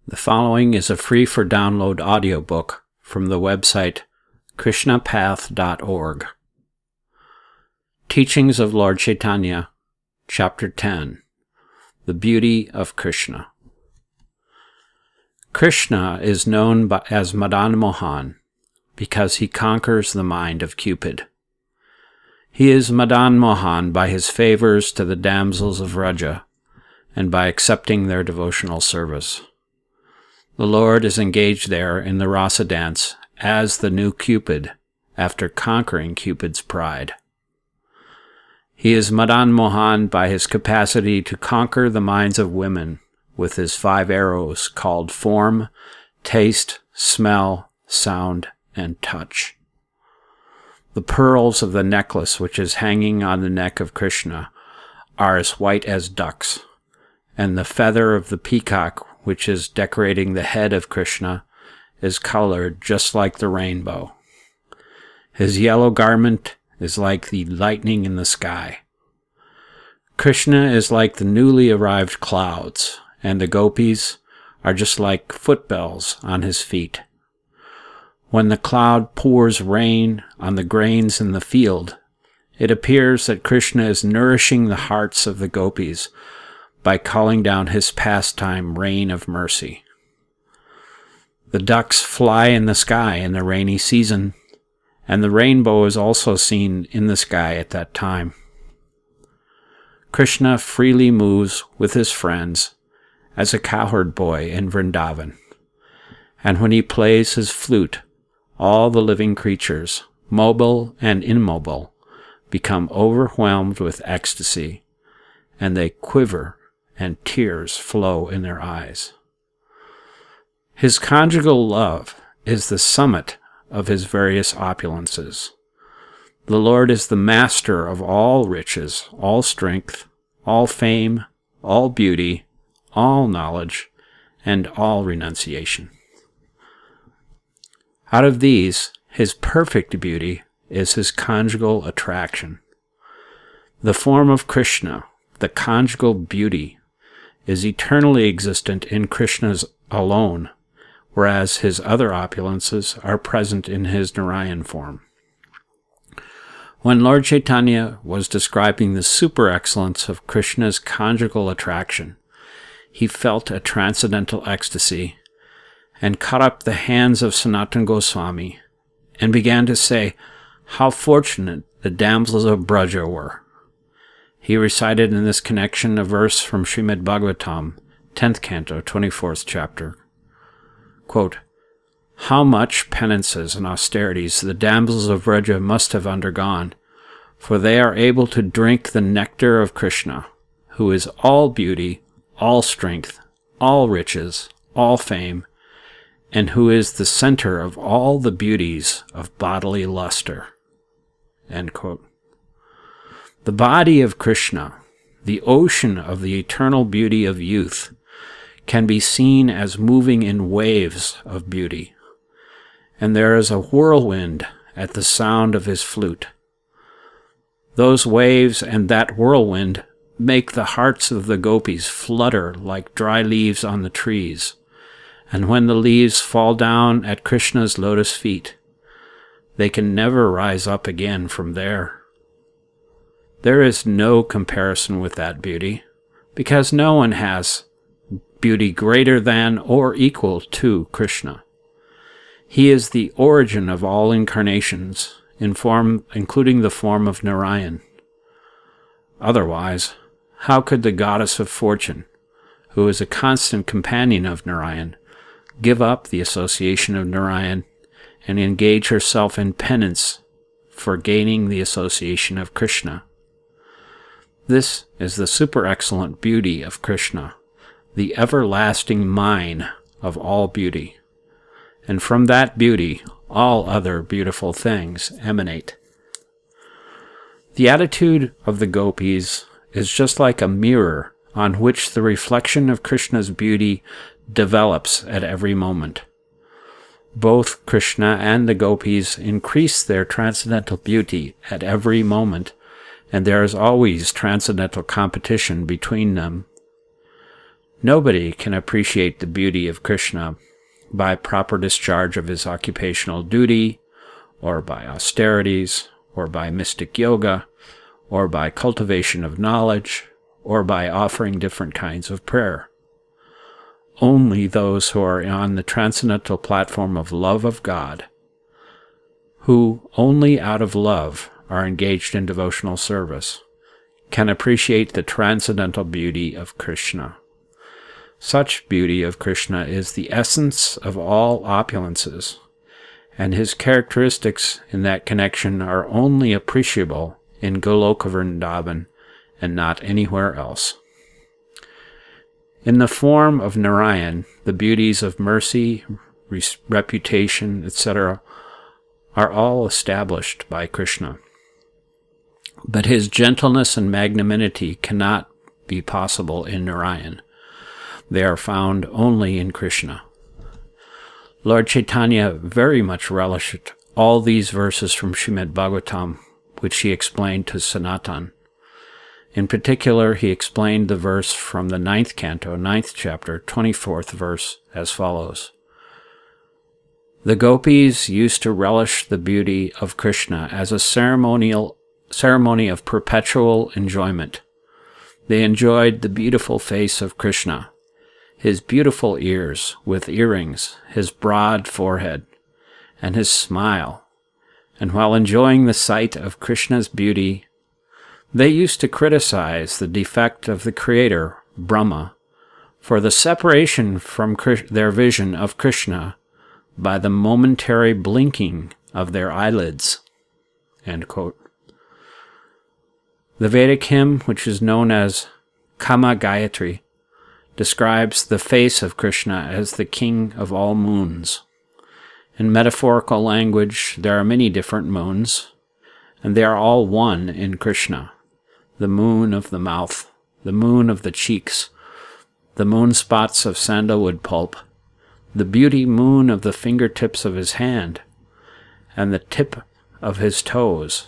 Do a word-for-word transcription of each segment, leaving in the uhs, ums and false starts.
The following is a free-for-download audiobook from the website krishna path dot org. Teachings of Lord Chaitanya, Chapter ten, The Beauty of Krishna. Krishna is known by, as Madan Mohan because he conquers the mind of Cupid. He is Madan Mohan by his favors to the damsels of Vraja and by accepting their devotional service. The Lord is engaged there in the rasa dance as the new Cupid after conquering Cupid's pride. He is Madan Mohan by his capacity to conquer the minds of women with his five arrows called form, taste, smell, sound, and touch. The pearls of the necklace which is hanging on the neck of Krishna are as white as ducks, and the feather of the peacock which is decorating the head of Krishna is colored just like the rainbow. His yellow garment is like the lightning in the sky. Krishna is like the newly arrived clouds, and the gopis are just like footbells on his feet. When the cloud pours rain on the grains in the field, it appears that Krishna is nourishing the hearts of the gopis by calling down his pastime rain of mercy. The ducks fly in the sky in the rainy season, and the rainbow is also seen in the sky at that time. Krishna freely moves with his friends as a cowherd boy in Vrindavan, and when he plays his flute, all the living creatures, mobile and immobile, become overwhelmed with ecstasy, and they quiver and tears flow in their eyes. His conjugal love is the summit of his various opulences. The Lord is the master of all riches, all strength, all fame, all beauty, all knowledge, and all renunciation. Out of these, his perfect beauty is his conjugal attraction. The form of Krishna, the conjugal beauty, is eternally existent in Krishna's alone, whereas his other opulences are present in his Narayan form. When Lord Chaitanya was describing the super-excellence of Krishna's conjugal attraction, he felt a transcendental ecstasy and caught up the hands of Sanatana Goswami and began to say how fortunate the damsels of Braja were. He recited in this connection a verse from Srimad Bhagavatam, tenth canto, twenty-fourth chapter. Quote, "How much penances and austerities the damsels of Vraja must have undergone, for they are able to drink the nectar of Krishna, who is all beauty, all strength, all riches, all fame, and who is the center of all the beauties of bodily luster." End quote. The body of Krishna, the ocean of the eternal beauty of youth, can be seen as moving in waves of beauty, and there is a whirlwind at the sound of his flute. Those waves and that whirlwind make the hearts of the gopis flutter like dry leaves on the trees, and when the leaves fall down at Krishna's lotus feet, they can never rise up again from there. There is no comparison with that beauty, because no one has beauty greater than or equal to Krishna. He is the origin of all incarnations, in form, including the form of Narayan. Otherwise, how could the goddess of fortune, who is a constant companion of Narayan, give up the association of Narayan and engage herself in penance for gaining the association of Krishna? This is the super-excellent beauty of Krishna, the everlasting mine of all beauty. And from that beauty, all other beautiful things emanate. The attitude of the gopis is just like a mirror on which the reflection of Krishna's beauty develops at every moment. Both Krishna and the gopis increase their transcendental beauty at every moment, and there is always transcendental competition between them. Nobody can appreciate the beauty of Krishna by proper discharge of his occupational duty, or by austerities, or by mystic yoga, or by cultivation of knowledge, or by offering different kinds of prayer. Only those who are on the transcendental platform of love of God, who only out of love are engaged in devotional service, can appreciate the transcendental beauty of Krishna. Such beauty of Krishna is the essence of all opulences, and his characteristics in that connection are only appreciable in Goloka Vrindavan and not anywhere else. In the form of Narayan, the beauties of mercy, reputation, et cetera are all established by Krishna. But his gentleness and magnanimity cannot be possible in Narayan. They are found only in Krishna. Lord Chaitanya very much relished all these verses from Srimad Bhagavatam, which he explained to Sanatan. In particular, he explained the verse from the ninth canto, ninth chapter, twenty-fourth verse, as follows. The gopis used to relish the beauty of Krishna as a ceremonial ceremony of perpetual enjoyment. They enjoyed the beautiful face of Krishna, his beautiful ears with earrings, his broad forehead, and his smile. And while enjoying the sight of Krishna's beauty, they used to criticize the defect of the Creator, Brahma, for the separation from their vision of Krishna by the momentary blinking of their eyelids. End quote. The Vedic hymn, which is known as Kama Gayatri, describes the face of Krishna as the king of all moons. In metaphorical language, there are many different moons, and they are all one in Krishna. The moon of the mouth, the moon of the cheeks, the moon spots of sandalwood pulp, the beauty moon of the fingertips of his hand, and the tip of his toes.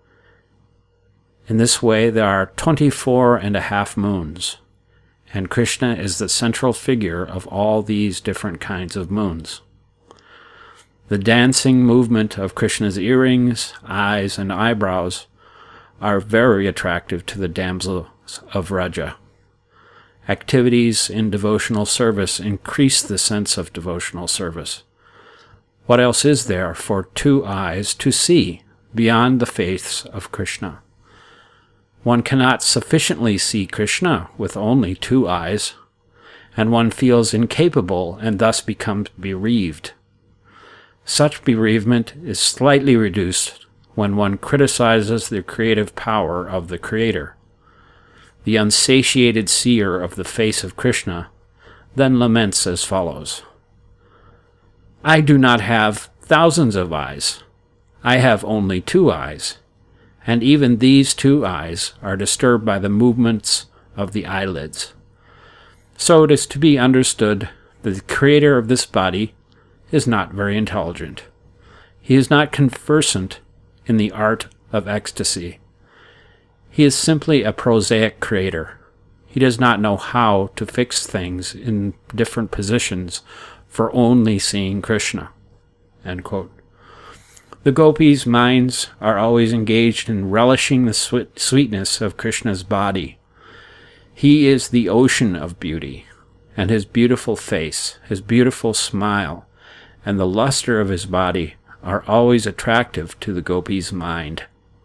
In this way, there are twenty-four and a half moons, and Krishna is the central figure of all these different kinds of moons. The dancing movement of Krishna's earrings, eyes, and eyebrows are very attractive to the damsels of Vraja. Activities in devotional service increase the sense of devotional service. What else is there for two eyes to see beyond the face of Krishna? One cannot sufficiently see Krishna with only two eyes, and one feels incapable and thus becomes bereaved. Such bereavement is slightly reduced when one criticizes the creative power of the Creator. The unsatiated seer of the face of Krishna then laments as follows. I do not have thousands of eyes. I have only two eyes, and even these two eyes are disturbed by the movements of the eyelids. So it is to be understood that the Creator of this body is not very intelligent. He is not conversant in the art of ecstasy. He is simply a prosaic creator. He does not know how to fix things in different positions for only seeing Krishna. End quote. The gopis' minds are always engaged in relishing the sweet sweetness of Krishna's body. He is the ocean of beauty, and his beautiful face, his beautiful smile, and the luster of his body are always attractive to the gopis' mind.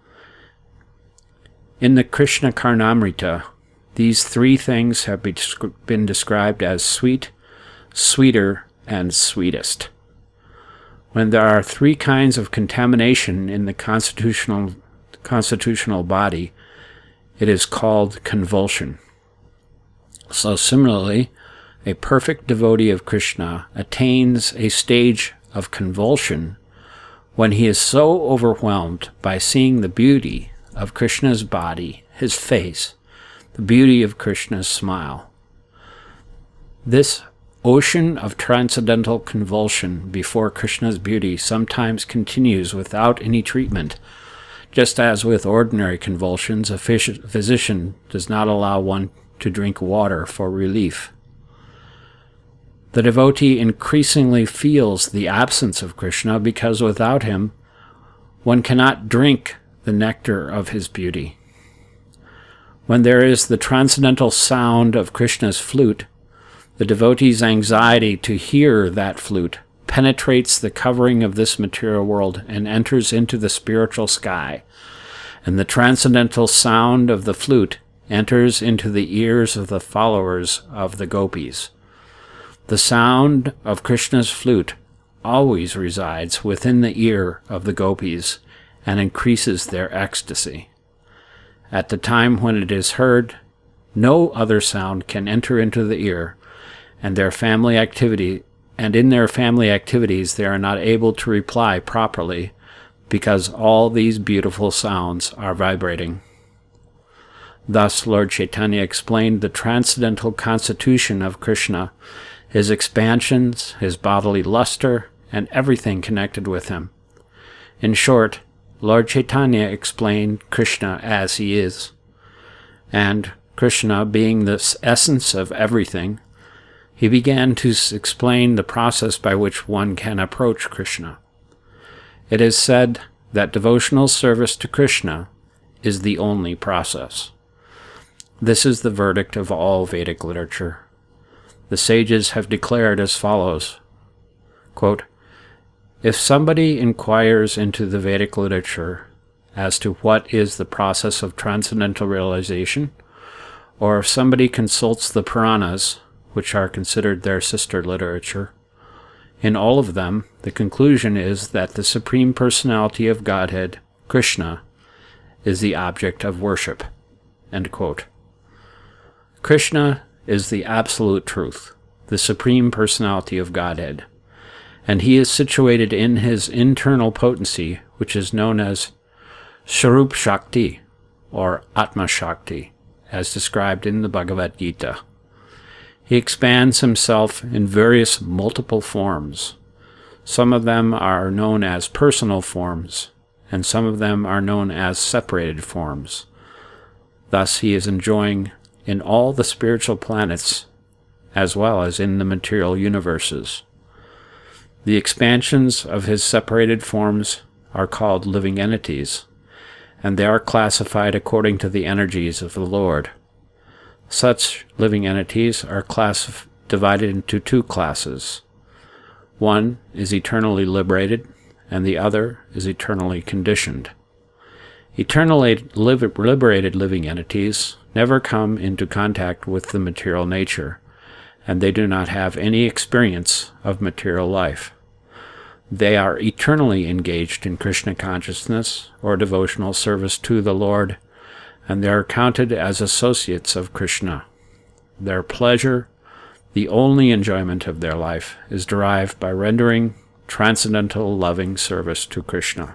In the Krishna Karnamrita, these three things have been described as sweet, sweeter, and sweetest. When there are three kinds of contamination in the constitutional, constitutional body, it is called convulsion. So similarly, a perfect devotee of Krishna attains a stage of convulsion when he is so overwhelmed by seeing the beauty of Krishna's body, his face, the beauty of Krishna's smile. This ocean of transcendental convulsion before Krishna's beauty sometimes continues without any treatment, just as with ordinary convulsions, a physician does not allow one to drink water for relief. The devotee increasingly feels the absence of Krishna because without him, one cannot drink the nectar of his beauty. When there is the transcendental sound of Krishna's flute, the devotee's anxiety to hear that flute penetrates the covering of this material world and enters into the spiritual sky, and the transcendental sound of the flute enters into the ears of the followers of the gopis. The sound of Krishna's flute always resides within the ear of the gopis and increases their ecstasy. At the time when it is heard, no other sound can enter into the ear, and their family activity and in their family activities they are not able to reply properly because all these beautiful sounds are vibrating. Thus Lord Chaitanya explained the transcendental constitution of Krishna, his expansions, his bodily luster, and everything connected with him. In short, Lord Chaitanya explained Krishna as he is, and Krishna being the essence of everything, he began to explain the process by which one can approach Krishna. It is said that devotional service to Krishna is the only process. This is the verdict of all Vedic literature. The sages have declared as follows, quote, "If somebody inquires into the Vedic literature as to what is the process of transcendental realization, or if somebody consults the Puranas, which are considered their sister literature, in all of them the conclusion is that the Supreme Personality of Godhead, Krishna, is the object of worship." End quote. Krishna is the absolute truth, the Supreme Personality of Godhead, and he is situated in his internal potency, which is known as Swarup Shakti, or Atma Shakti, as described in the Bhagavad Gita. He expands himself in various multiple forms. Some of them are known as personal forms, and some of them are known as separated forms. Thus he is enjoying in all the spiritual planets as well as in the material universes. The expansions of his separated forms are called living entities, and they are classified according to the energies of the Lord. Such living entities are class- divided into two classes. One is eternally liberated, and the other is eternally conditioned. Eternally liber- liberated living entities never come into contact with the material nature, and they do not have any experience of material life. They are eternally engaged in Krishna consciousness or devotional service to the Lord, and they are counted as associates of Krishna. Their pleasure, the only enjoyment of their life, is derived by rendering transcendental loving service to Krishna.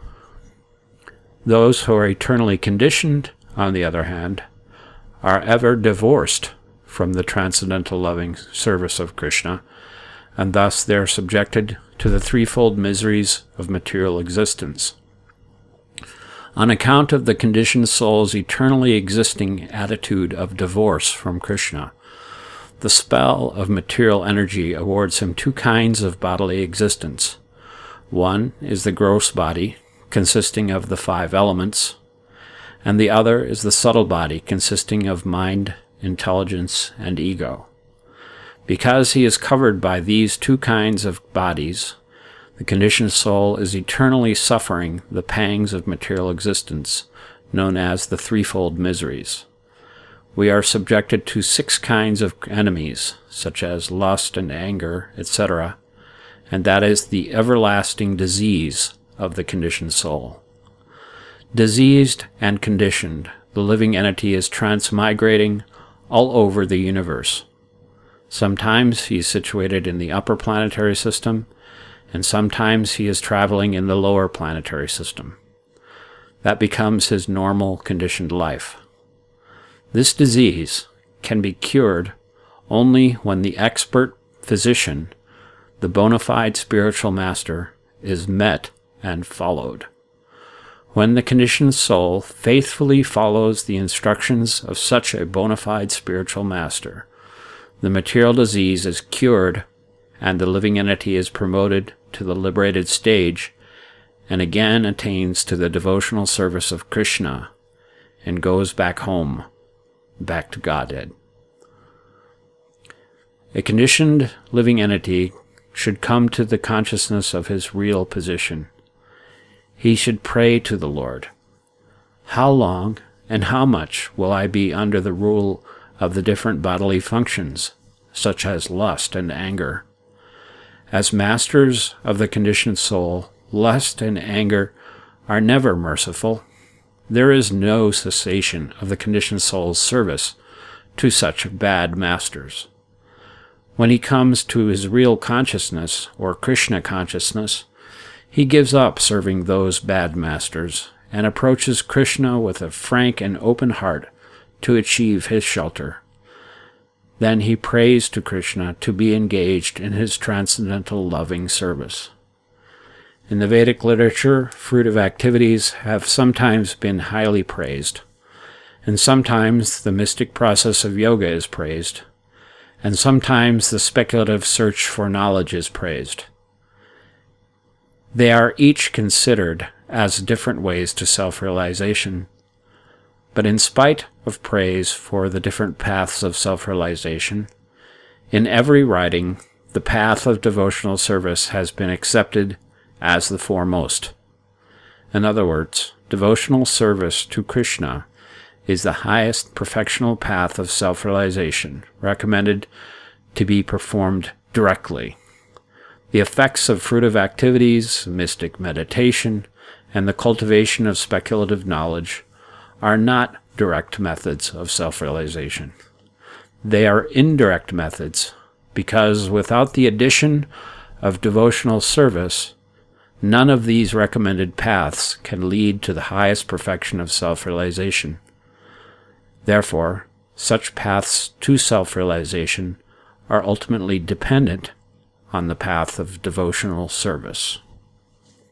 Those who are eternally conditioned, on the other hand, are ever divorced from the transcendental loving service of Krishna, and thus they are subjected to the threefold miseries of material existence. On account of the conditioned soul's eternally existing attitude of divorce from Krishna, the spell of material energy awards him two kinds of bodily existence. One is the gross body, consisting of the five elements, and the other is the subtle body, consisting of mind, intelligence, and ego. Because he is covered by these two kinds of bodies, the conditioned soul is eternally suffering the pangs of material existence, known as the threefold miseries. We are subjected to six kinds of enemies, such as lust and anger, et cetera, and that is the everlasting disease of the conditioned soul. Diseased and conditioned, the living entity is transmigrating all over the universe. Sometimes he is situated in the upper planetary system, and sometimes he is traveling in the lower planetary system. That becomes his normal conditioned life. This disease can be cured only when the expert physician, the bona fide spiritual master, is met and followed. When the conditioned soul faithfully follows the instructions of such a bona fide spiritual master, the material disease is cured and the living entity is promoted to the liberated stage and again attains to the devotional service of Krishna and goes back home, back to Godhead. A conditioned living entity should come to the consciousness of his real position. He should pray to the Lord, "How long and how much will I be under the rule of the different bodily functions, such as lust and anger?" As masters of the conditioned soul, lust and anger are never merciful. There is no cessation of the conditioned soul's service to such bad masters. When he comes to his real consciousness, or Krishna consciousness, he gives up serving those bad masters and approaches Krishna with a frank and open heart to achieve his shelter. Then he prays to Krishna to be engaged in his transcendental loving service. In the Vedic literature, fruitive activities have sometimes been highly praised, and sometimes the mystic process of yoga is praised, and sometimes the speculative search for knowledge is praised. They are each considered as different ways to self-realization, but in spite of praise for the different paths of self-realization, in every writing, the path of devotional service has been accepted as the foremost. In other words, devotional service to Krishna is the highest perfectional path of self-realization, recommended to be performed directly. The effects of fruitive activities, mystic meditation, and the cultivation of speculative knowledge are not direct methods of self-realization. They are indirect methods, because without the addition of devotional service, none of these recommended paths can lead to the highest perfection of self-realization. Therefore, such paths to self-realization are ultimately dependent on the path of devotional service.